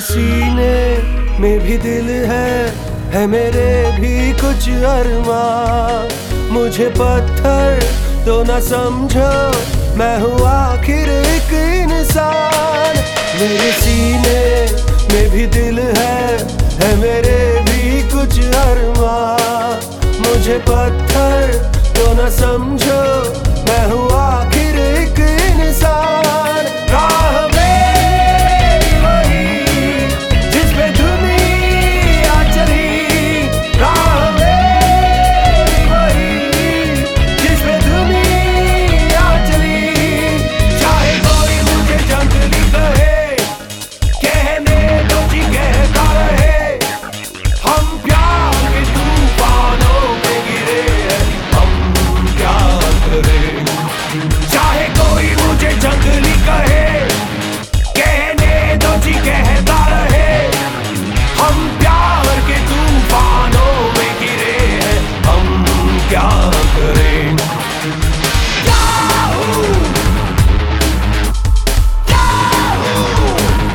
सीने में भी दिल है मेरे भी कुछ अरमां। मुझे पत्थर तो न समझो, मैं हूँ आखिर एक इंसान। मेरे सीने में भी दिल है मेरे भी कुछ अरमां। मुझे पत्थर तो न समझो, मैं हूँ आखिर एक इंसान। राह मेरी वही जिस पे दुनिया चली, राह मेरी वही जिस पे दुनिया चली। चाहे कोई मुझे जंगली कहे, कहने दो जी कहता रहे। हम प्यार के तूफानों में गिरे हैं, हम क्या करें। चाहे कोई मुझे जंगली कहे, कहने दो जी कहता रहे। हम प्यार के तूफानों में गिरे हैं, हम क्या करें। याहू! याहू!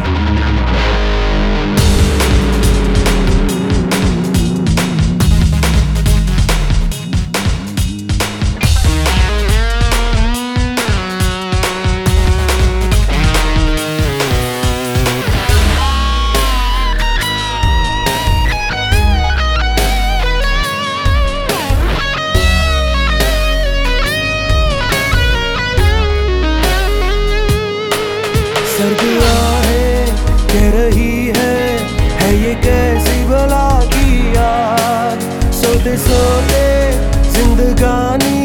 सर्द आहें कह रही है ये कैसी भला की याद। सोते सोते जिंदगानी